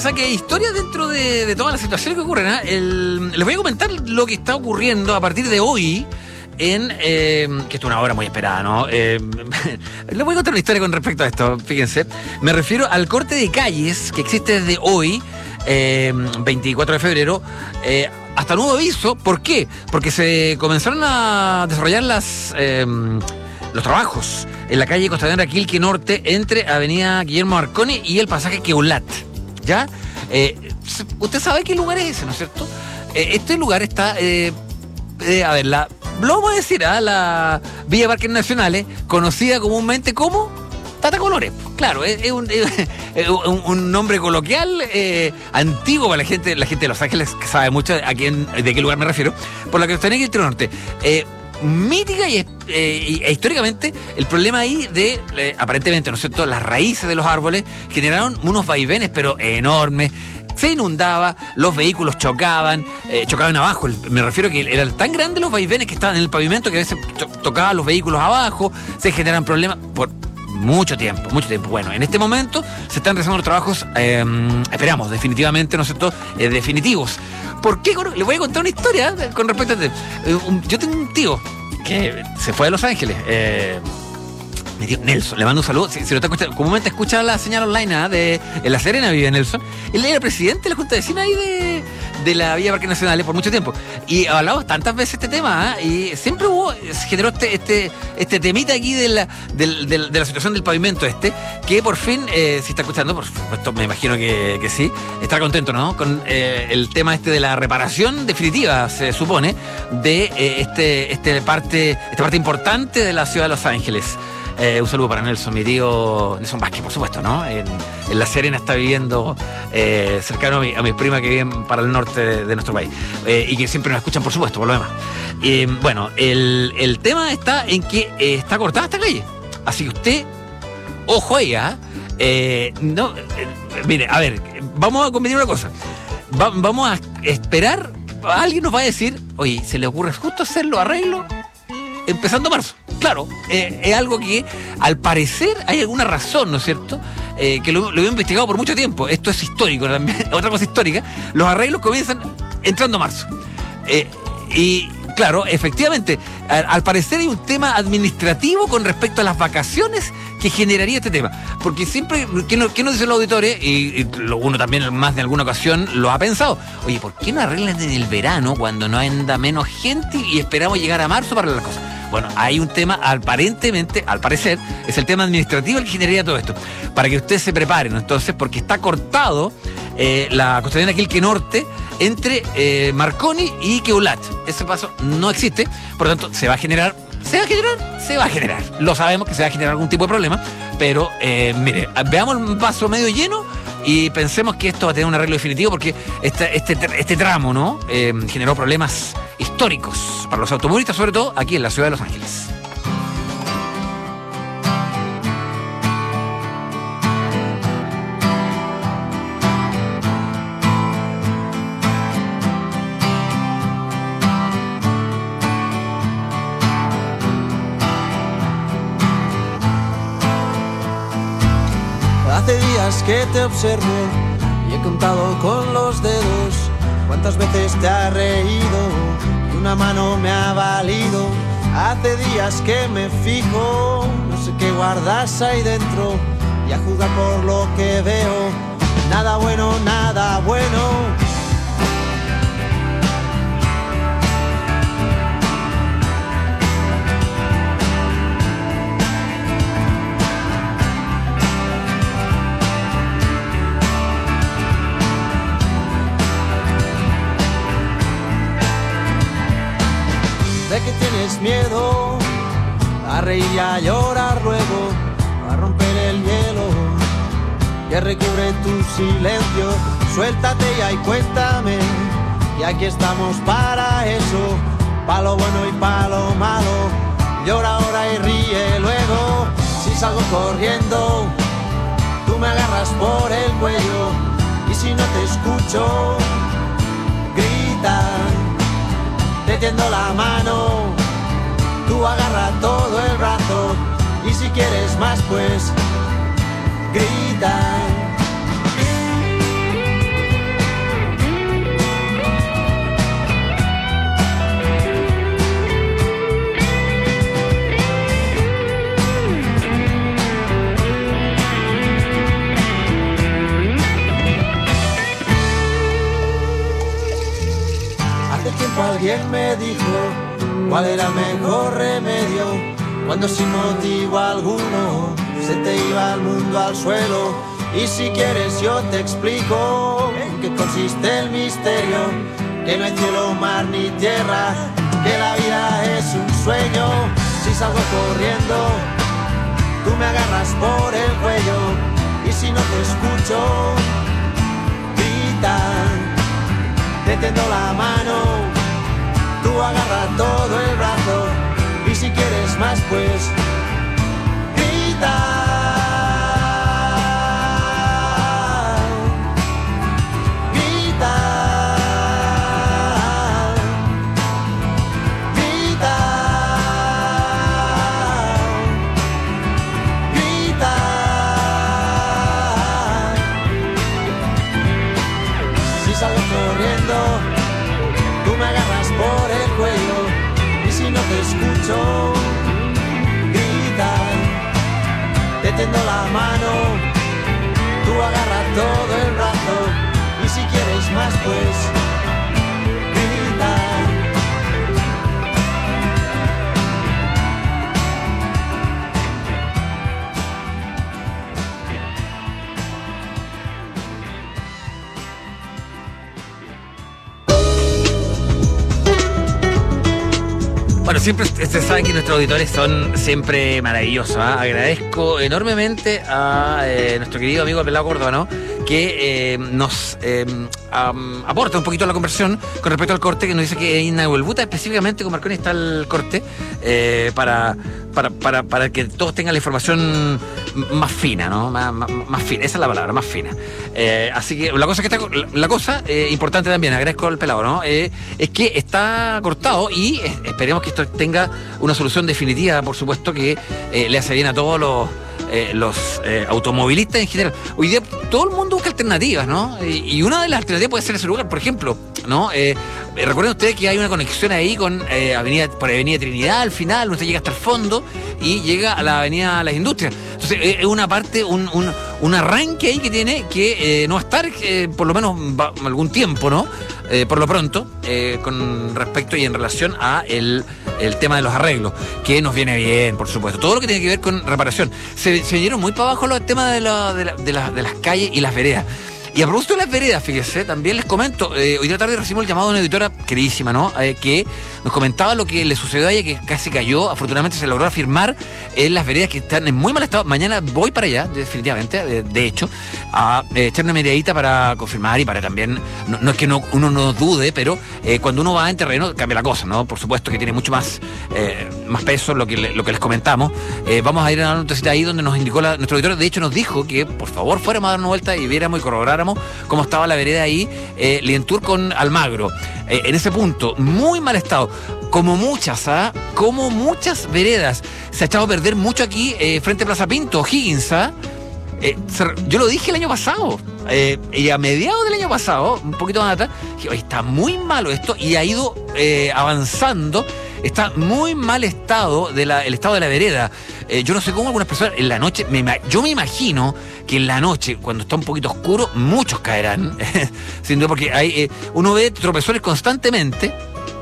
sabe que hay historia dentro de, de todas las situaciones que ocurren. ¿eh? El, les voy a comentar lo que está ocurriendo a partir de hoy en... Eh, que esto es una hora muy esperada, ¿no? Eh, les voy a contar una historia con respecto a esto, fíjense. Me refiero al corte de calles que existe desde hoy, eh, veinticuatro de febrero, eh, hasta nuevo aviso. ¿Por qué? Porque se comenzaron a desarrollar las... Eh, los trabajos en la calle Costanera Quilque Norte entre Avenida Guillermo Marconi y el pasaje Queulat. ¿Ya? Eh, usted sabe qué lugar es ese, ¿no es cierto? Eh, este lugar está... Eh, eh, a ver, la, lo vamos a decir, ¿eh? La Villa Parques Nacionales, conocida comúnmente como Tata Colores. Claro, es, es, un, es un, un nombre coloquial, eh, antiguo para la gente, la gente de Los Ángeles, que sabe mucho a quién, de qué lugar me refiero, por la que está en el Norte. Eh, mítica y, eh, y históricamente el problema ahí de, eh, aparentemente, ¿no es cierto?, las raíces de los árboles generaron unos vaivenes pero enormes. Se inundaba, los vehículos chocaban, eh, chocaban abajo. Me refiero a que eran tan grandes los vaivenes que estaban en el pavimento que a veces to- tocaban los vehículos abajo, se generan problemas por mucho tiempo, mucho tiempo. Bueno, en este momento se están realizando los trabajos, eh, esperamos, definitivamente, ¿no es cierto?, eh, definitivos. ¿Por qué? Les voy a contar una historia con respecto a... Eh, un, yo tengo un tío que se fue a Los Ángeles, eh, mi tío Nelson, le mando un saludo. Si, si lo está escuchando, comúnmente escucha la señal online, ¿eh? de en La Serena vive Nelson. Él era presidente de la Junta de Vecinos ahí de, de la Villa Parques Nacionales por mucho tiempo. Y hablamos tantas veces este tema, ¿eh? Y siempre hubo, se generó este, este, este temita aquí de la, de, de, de la situación del pavimento este, que por fin, eh, si está escuchando, por supuesto, me imagino que, que sí, está contento, ¿no? Con eh, el tema este de la reparación definitiva, se supone, de eh, este, este parte, esta parte importante de la ciudad de Los Ángeles. Eh, un saludo para Nelson, mi tío Nelson Vázquez, por supuesto, ¿no? En, en La Serena está viviendo, eh, cercano a, mi, a mis primas que viven para el norte de, de nuestro país, eh, y que siempre nos escuchan, por supuesto, por lo demás. Eh, bueno, el, el tema está en que eh, está cortada esta calle. Así que usted, ojo ahí, ¿eh? Eh, no, eh, mire, a ver, vamos a convenir una cosa. Va, vamos a esperar, alguien nos va a decir, oye, ¿se le ocurre justo hacer los arreglos empezando marzo? Claro, eh, es algo que al parecer hay alguna razón, ¿no es cierto? Eh, que lo, lo he investigado por mucho tiempo. Esto es histórico también, otra cosa histórica. Los arreglos comienzan entrando marzo. Eh, y claro, efectivamente, al, al parecer hay un tema administrativo con respecto a las vacaciones que generaría este tema. Porque siempre, ¿qué nos, qué nos dicen los auditores? Y, y uno también más de alguna ocasión lo ha pensado. Oye, ¿por qué no arreglan en el verano cuando no anda menos gente y esperamos llegar a marzo para arreglar las cosas? Bueno, hay un tema, aparentemente, al parecer, es el tema administrativo el que generaría todo esto. Para que ustedes se preparen, entonces, porque está cortado eh, la Costanera Quilque Norte entre eh, Marconi y Queulat. Ese paso no existe, por lo tanto, se va a generar, se va a generar, se va a generar. Lo sabemos que se va a generar algún tipo de problema, pero, eh, mire, veamos el vaso medio lleno y pensemos que esto va a tener un arreglo definitivo porque este, este, este tramo, ¿no? Eh, generó problemas históricos para los automovilistas, sobre todo aquí en la ciudad de Los Ángeles. Hace días que te observo y he contado con los dedos cuántas veces te has reído y una mano me ha valido. Hace días que me fijo, no sé qué guardas ahí dentro y a juzgar por lo que veo, nada bueno, nada bueno. Sé que tienes miedo a reír y a llorar luego, a romper el hielo que recubre tu silencio. Suéltate ya y cuéntame, y aquí estamos para eso, pa' lo bueno y pa' lo malo. Llora ahora y ríe luego. Si salgo corriendo, tú me agarras por el cuello, y si no te escucho, grita. Te tiendo la mano, tú agarra todo el brazo, y si quieres más pues grita. tiempo alguien me dijo cuál era el mejor remedio cuando sin motivo alguno se te iba el mundo al suelo. Y si quieres yo te explico en qué consiste el misterio, que no hay cielo, mar ni tierra, que la vida es un sueño. Si salgo corriendo, tú me agarras por el cuello, y si no te escucho, grita, te tendo la mano, tú agarra todo el brazo, y si quieres más pues grita. Escucho, grita, te tendo la mano, tú agarra todo el brazo, y si quieres más pues grita. Bueno, siempre ustedes saben que nuestros auditores son siempre maravillosos, ¿eh? Agradezco enormemente a eh, nuestro querido amigo Pelado Córdoba, ¿no? Que eh, nos eh, um, aporta un poquito a la conversión con respecto al corte, que nos dice que en Nahuelbuta específicamente con Marconi está el corte eh, para, para, para, para que todos tengan la información más fina, ¿no? Más, más, más fina, esa es la palabra, más fina. Eh, así que la cosa que está, la, la cosa eh, importante también, agradezco al Pelado, ¿no? Eh, es que está cortado y eh, esperemos que esto tenga una solución definitiva, por supuesto, que eh, le hace bien a todos los Eh, los eh, automovilistas en general. Hoy día todo el mundo busca alternativas, ¿no? Y, y una de las alternativas puede ser ese lugar, por ejemplo, ¿no? Eh, recuerden ustedes que hay una conexión ahí con eh, avenida, por Avenida Trinidad al final, usted llega hasta el fondo y llega a la Avenida Las Industrias. Entonces es eh, una parte, un, un, un arranque ahí que tiene que eh, no va a estar eh, por lo menos va, algún tiempo, ¿no? Eh, por lo pronto, eh, con respecto y en relación a el, el tema de los arreglos, que nos viene bien, por supuesto. Todo lo que tiene que ver con reparación. Se, se vinieron muy para abajo los temas de, la, de, la, de, la, de las calles y las veredas. Y a propósito de las veredas, fíjese, también les comento, eh, hoy de la tarde recibimos el llamado de una editora queridísima, ¿no? Eh, que nos comentaba lo que le sucedió a ella, que casi cayó, afortunadamente se logró afirmar en las veredas que están en muy mal estado. Mañana voy para allá, definitivamente, de, de hecho, a eh, echar una miradita para confirmar y para también, no, no es que no, uno no dude, pero eh, cuando uno va en terreno cambia la cosa, ¿no? Por supuesto que tiene mucho más, eh, más peso lo que, le, lo que les comentamos. Eh, vamos a ir a una notecita ahí donde nos indicó la, nuestro editor, de hecho nos dijo que por favor fuéramos a dar una vuelta y viéramos y corroboráramos cómo estaba la vereda ahí, eh, Lientour con Almagro. Eh, en ese punto, muy mal estado, como muchas, ¿ah? ¿eh? Como muchas veredas. Se ha echado a perder mucho aquí, eh, frente a Plaza Pinto, O'Higgins, ¿ah? ¿eh? Eh, yo lo dije el año pasado, eh, y a mediados del año pasado, un poquito más atrás, dije, oye, está muy malo esto, y ha ido eh, avanzando. Está muy mal estado de la, el estado de la vereda. Eh, yo no sé cómo algunas personas en la noche, me, yo me imagino que en la noche, cuando está un poquito oscuro, muchos caerán. Sin duda, porque hay, eh, uno ve tropezones constantemente,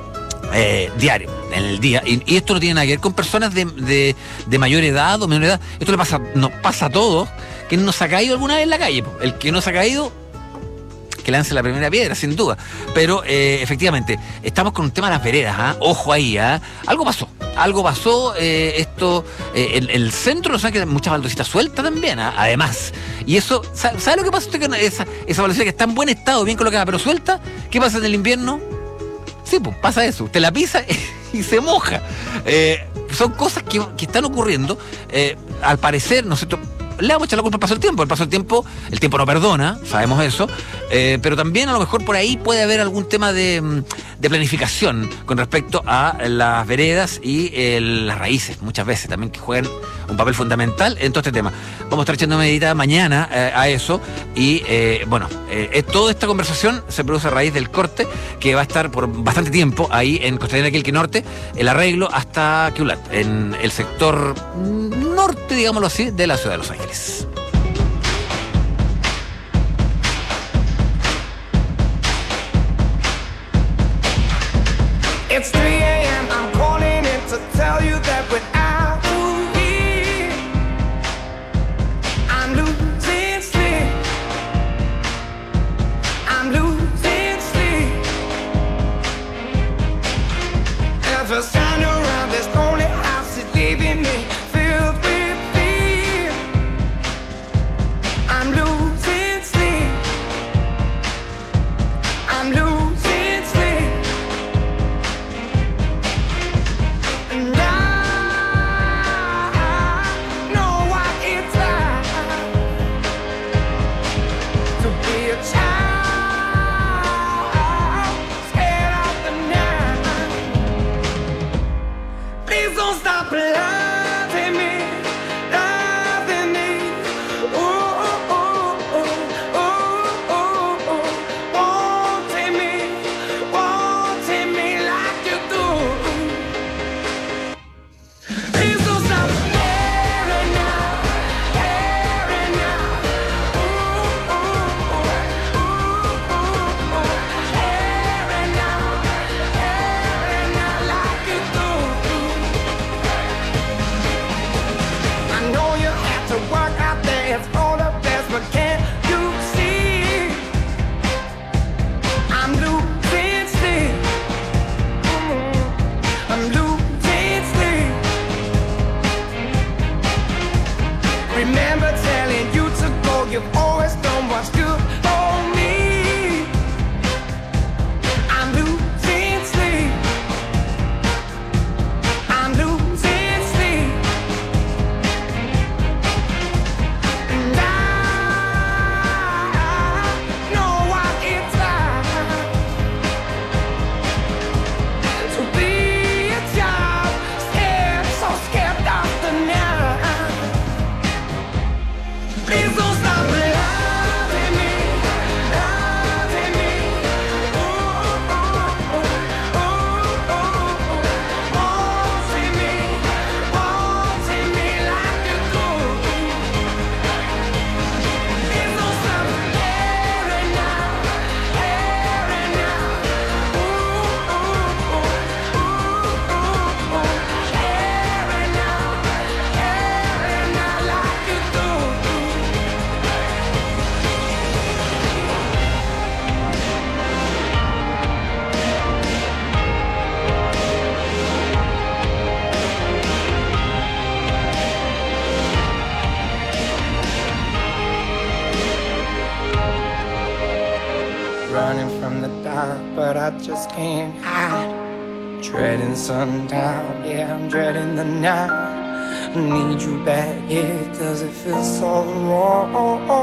eh, diario, en el día. Y, y esto no tiene nada que ver con personas de, de, de mayor edad o menor edad. Esto le pasa, nos pasa a todos. ¿Quién nos ha caído alguna vez en la calle? El que nos ha caído, que lance la primera piedra, sin duda. Pero eh, efectivamente, estamos con un tema de las veredas, ¿eh? Ojo ahí, ¿eh? Algo pasó, algo pasó, eh, esto, eh, el, el centro, ¿no sabe que hay muchas baldositas sueltas también, ¿eh? Además. Y eso, ¿sabe, ¿sabe lo que pasa usted con esa, esa baldosita que está en buen estado, bien colocada, pero suelta? ¿Qué pasa en el invierno? Sí, pues pasa eso, usted la pisa y se moja. Eh, son cosas que, que están ocurriendo, eh, al parecer, ¿no es cierto? Le vamos a echar la culpa al paso del tiempo. El paso del tiempo, el tiempo no perdona, sabemos eso, eh, pero también a lo mejor por ahí puede haber algún tema de, de planificación con respecto a las veredas y eh, las raíces, muchas veces también que juegan un papel fundamental en todo este tema. Vamos a estar echando medida mañana eh, a eso y eh, bueno, eh, toda esta conversación se produce a raíz del corte que va a estar por bastante tiempo ahí en Costanera Quilque Norte, el arreglo hasta Queulat, en el sector norte, digámoslo así, de la ciudad de Los Ángeles. It's three a.m. I'm calling in to tell you that without you here, I'm losing sleep. I'm losing sleep. As I stand around this lonely house, it's leaving me filled with fear. I'm losing sleep. I'm losing sleep. And I know what it's like to be a child, scared of the night. Please don't stop loving me, loving me. Ooh, ooh, ooh, ooh, ooh, ooh. Wanting me, wanting me like you do. Please don't stop caring now, caring now. Ooh, ooh, ooh, ooh, ooh, ooh. Caring now, caring now like you do. I know you have to work out there, it's all the best, but can't you see? I'm losing sleep. Mm, I'm losing sleep. Remember telling you to go, you've always done what's good for me. I'm losing sleep. I'm losing sleep. And I know what it's like to be a child, scared, so scared of the night. Please don't stop loving me, loving me. Ooh, ooh, ooh, ooh, ooh. Wanting me, wanting me like you do. Please don't stop caring now, caring now. Ooh, ooh, ooh, ooh, ooh, ooh. Caring now, caring now like you do. Running from the dark, but I just can't hide. Dreading sundown, yeah, I'm dreading the night. I need you back, yeah, cause it feels so wrong,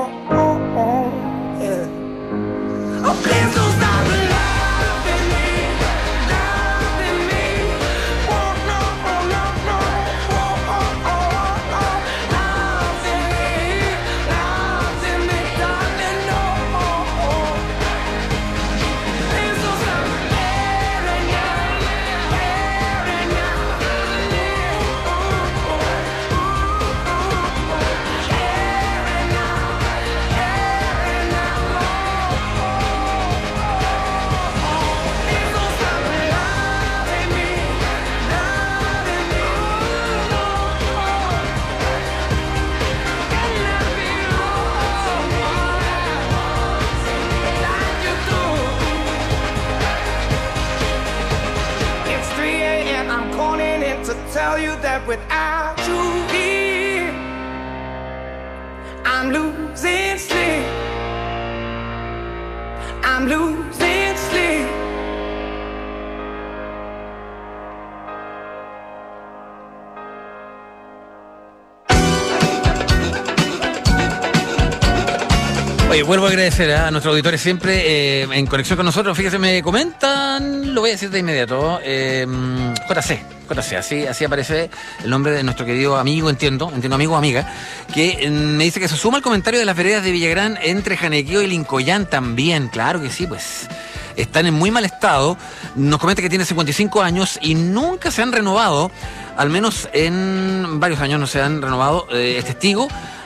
yeah. Oh, please don't stop loving me, loving me. Oh, no, oh, no, no. Oh, oh, oh, oh, oh. Loving me, loving me, darling, no. Oh, oh. Please don't stop caring now, caring now. Ooh, ooh, ooh, ooh, ooh. Caring now, caring now. Please don't stop loving me, loving me. Can I be someone like you do? It's three a.m. I'm calling in to tell you that without you here, I'm losing sleep. I'm losing sleep. Oye, vuelvo a agradecer a nuestros auditores siempre eh, en conexión con nosotros. Fíjense, me comentan, lo voy a decir de inmediato, eh, J C, J C, así, así aparece el nombre de nuestro querido amigo, entiendo, entiendo amigo o amiga, que eh, me dice que se suma al comentario de las veredas de Villagrán entre Janequeo y Lincoyán también. Claro que sí, pues están en muy mal estado. Nos comenta que tiene cincuenta y cinco años y nunca se han renovado, al menos en varios años no se han renovado. Eh, es testigo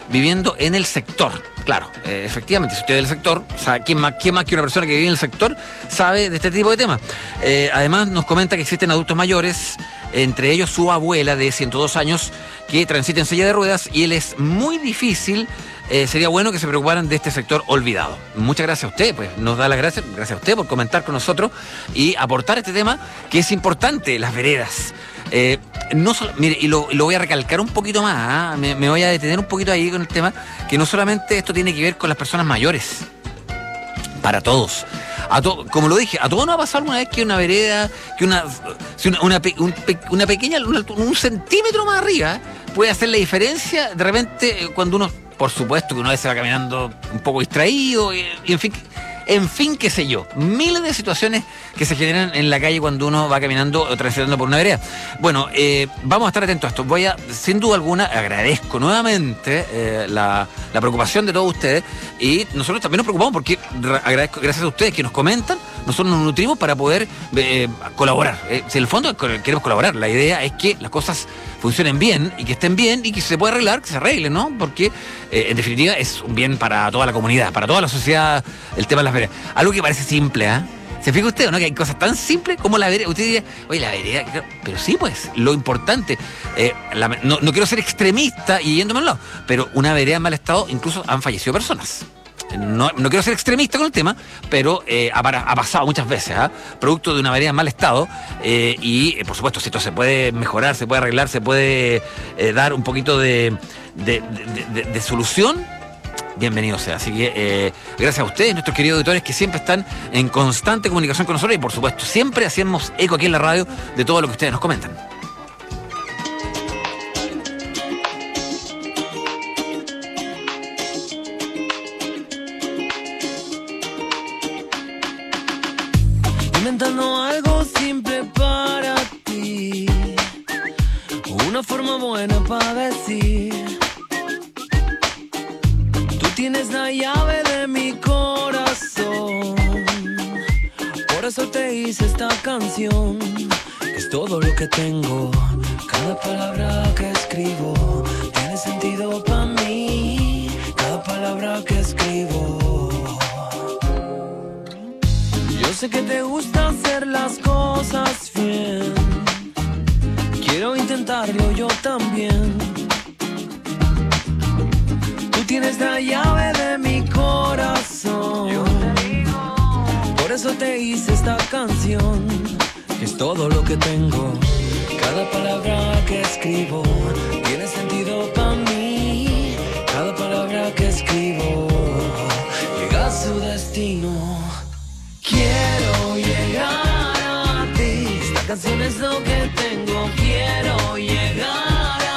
viviendo en el sector. Claro, eh, efectivamente, si usted es del sector, sabe, ¿quién más, quién más que una persona que vive en el sector sabe de este tipo de temas? Eh, además nos comenta que existen adultos mayores, entre ellos su abuela de ciento dos años, que transita en silla de ruedas y él es muy difícil. Eh, sería bueno que se preocuparan de este sector olvidado. Muchas gracias a usted, pues nos da las gracias, gracias a usted por comentar con nosotros y aportar este tema que es importante, las veredas. Eh, no solo, mire, y lo, lo voy a recalcar un poquito más, ¿eh? me, me voy a detener un poquito ahí con el tema, que no solamente esto tiene que ver con las personas mayores, para todos. A to, como lo dije, a todos nos ha pasado alguna vez que una vereda, que una, una, una, un, una pequeña, un, un centímetro más arriba puede hacer la diferencia de repente cuando uno, por supuesto que uno a veces va caminando un poco distraído, y, y en fin, en fin, qué sé yo, miles de situaciones que se generan en la calle cuando uno va caminando o transitando por una vereda. Bueno, eh, vamos a estar atentos a esto. Voy a, sin duda alguna, agradezco nuevamente eh, la, la preocupación de todos ustedes y nosotros también nos preocupamos porque agradezco, gracias a ustedes que nos comentan, nosotros nos nutrimos para poder eh, colaborar. Eh, si en el fondo queremos colaborar, la idea es que las cosas funcionen bien y que estén bien y que se pueda arreglar, que se arregle, ¿no? Porque eh, en definitiva es un bien para toda la comunidad, para toda la sociedad, el tema de las veredas. Algo que parece simple, ¿ah? ¿eh? ¿Se fija usted o no? Que hay cosas tan simples como la vereda. Usted diría, oye, la vereda, pero sí, pues, lo importante. Eh, la, no, no quiero ser extremista y yéndome a un lado, pero una vereda en mal estado, incluso han fallecido personas. No, no quiero ser extremista con el tema, pero eh, ha, ha pasado muchas veces, ¿eh? Producto de una vereda en mal estado. Eh, y, eh, por supuesto, si esto se puede mejorar, se puede arreglar, se puede eh, dar un poquito de, de, de, de, de solución, bienvenido sea. Así que eh, gracias a ustedes, nuestros queridos auditores que siempre están en constante comunicación con nosotros y por supuesto siempre hacemos eco aquí en la radio de todo lo que ustedes nos comentan. Inventando algo simple para ti, una forma buena para decir: tienes la llave de mi corazón. Por eso te hice esta canción, que es todo lo que tengo. Cada palabra que escribo tiene sentido para mí. Cada palabra que escribo. Yo sé que te gusta hacer las cosas bien. Quiero intentarlo yo también. Tienes la llave de mi corazón. Yo te digo. Por eso te hice esta canción, que es todo lo que tengo. Cada palabra que escribo tiene sentido para mí. Cada palabra que escribo llega a su destino. Quiero llegar a ti. Esta canción es lo que tengo. Quiero llegar.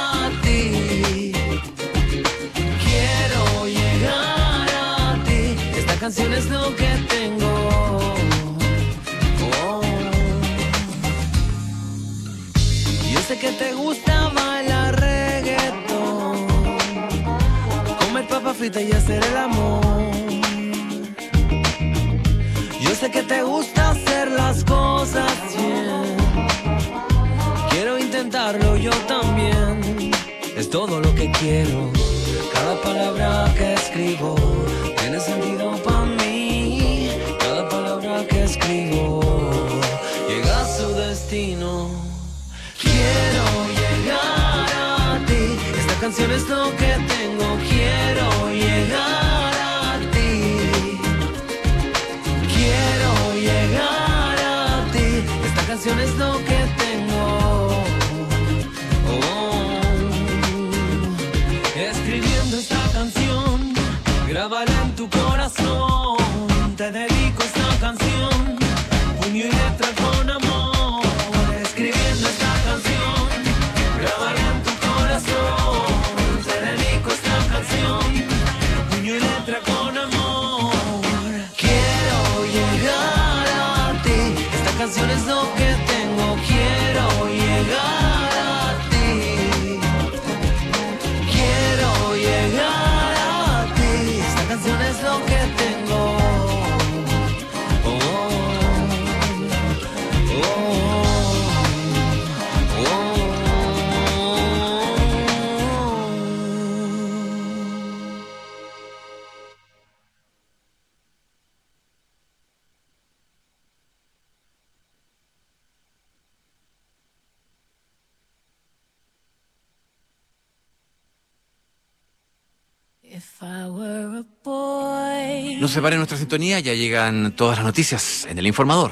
Esta canción es lo que tengo. Oh. Yo sé que te gusta bailar reggaetón, comer papa frita y hacer el amor. Yo sé que te gusta hacer las cosas bien. Quiero intentarlo yo también. Es todo lo que quiero. Cada palabra que escribo tiene sentido para mí. Cada palabra que escribo llega a su destino. Quiero llegar a ti. Esta canción es lo que tengo. Quiero llegar a ti. Quiero llegar a ti. Esta canción es lo que tengo. Oh. Escribiendo esta canción, grábala en tu corazón. Te dedico esta canción, puño y letra con amor. Escribiendo esta canción, grábala en tu corazón. Te dedico esta canción, puño y letra con amor. Quiero llegar a ti. Esta canción es lo que tengo. Quiero llegar a ti. Quiero llegar a ti. Esta canción es lo que tengo. No se pare nuestra sintonía, ya llegan todas las noticias en El Informador.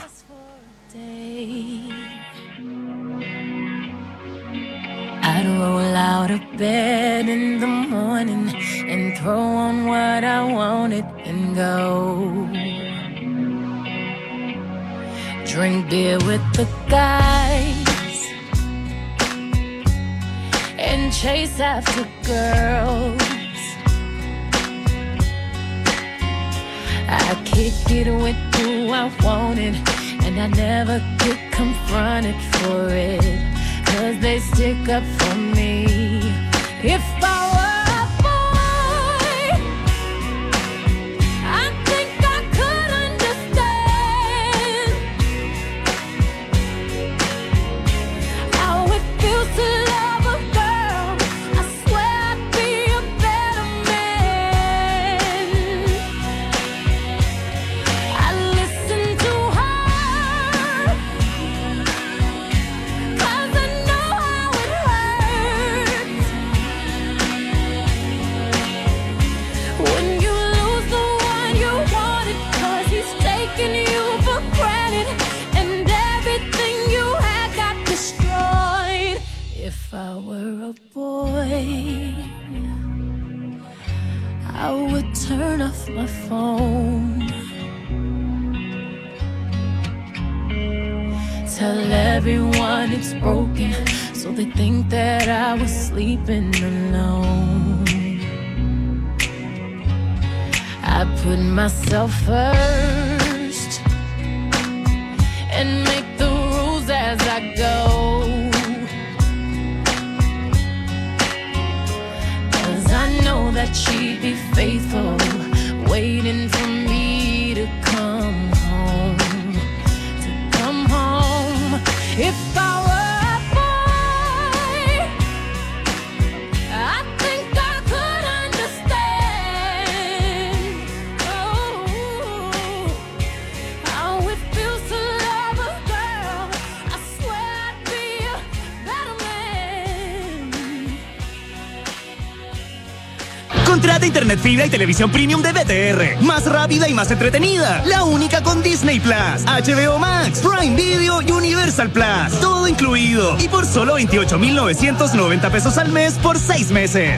I'd roll out of bed in the morning and throw on what I wanted and go. Drink beer with the guys and chase after girls. I kick it with who I wanted, and I never get confronted for it, 'cause they stick up for me. If I were a boy, I think I could understand how it feels to love a girl. I swear I'd be a better man. I listen to her, 'cause I know how it hurts when you lose the one you wanted, 'cause he's taking you for granted and everything you had got destroyed. If I were a boy, I would turn off my phone, tell everyone it's broken, so they think that I was sleeping alone. I put myself first and make the rules as I go, 'cause I know that she'd be faithful, waiting for me to come home, to come home. If I were a boy, I think I could understand, oh, how it feels to love a girl. I swear I'd be a better man. Contrata internet, fibra y televisión premium de B T R. Más rápida y más entretenida. La única con Disney Plus, H B O Max, Prime Video y Universal Plus. Todo incluido. Y por solo veintiocho mil novecientos noventa pesos al mes por seis meses.